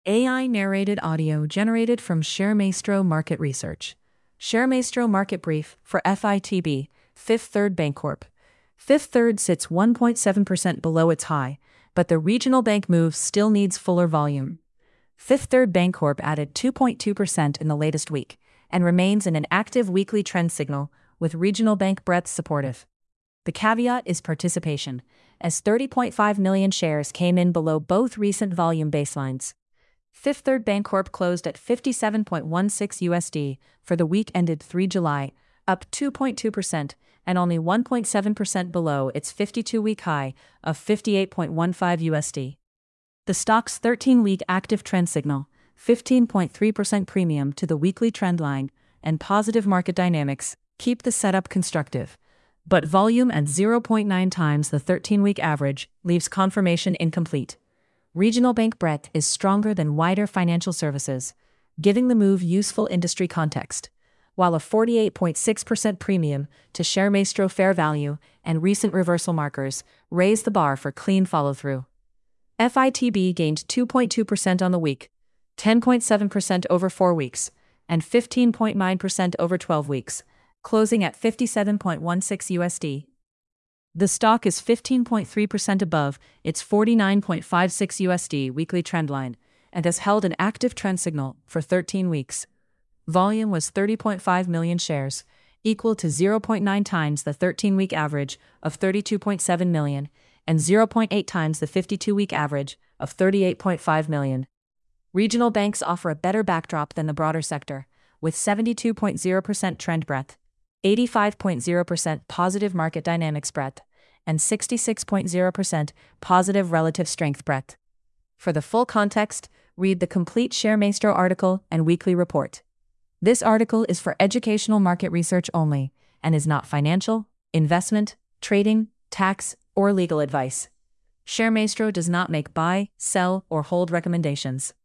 AI narrated audio generated from ShareMaestro Market Research. ShareMaestro Market Brief for FITB, Fifth Third Bancorp. Fifth Third sits 1.7% below its high, but the regional bank move still needs fuller volume. Fifth Third Bancorp added 2.2% in the latest week and remains in an active weekly trend signal, with regional bank breadth supportive. The caveat is participation, as 30.5 million shares came in below both recent volume baselines. Fifth Third Bancorp closed at $57.16 for the week ended 3 July, up 2.2% and only 1.7% below its 52-week high of $58.15. The stock's 13-week active trend signal, 15.3% premium to the weekly trend line, and positive market dynamics keep the setup constructive. But volume at 0.9 times the 13-week average leaves confirmation incomplete. Regional bank breadth is stronger than wider financial services, giving the move useful industry context, while a 48.6% premium to ShareMaestro fair value and recent reversal markers raise the bar for clean follow-through. FITB gained 2.2% on the week, 10.7% over 4 weeks, and 15.9% over 12 weeks, closing at $57.16. The stock is 15.3% above its $49.56 weekly trendline and has held an active trend signal for 13 weeks. Volume was 30.5 million shares, equal to 0.9 times the 13-week average of 32.7 million and 0.8 times the 52-week average of 38.5 million. Regional banks offer a better backdrop than the broader sector, with 72.0% trend breadth, 85.0% positive market dynamics breadth, and 66.0% positive relative strength breadth. For the full context, read the complete ShareMaestro article and weekly report. This article is for educational market research only and is not financial, investment, trading, tax, or legal advice. ShareMaestro does not make buy, sell, or hold recommendations.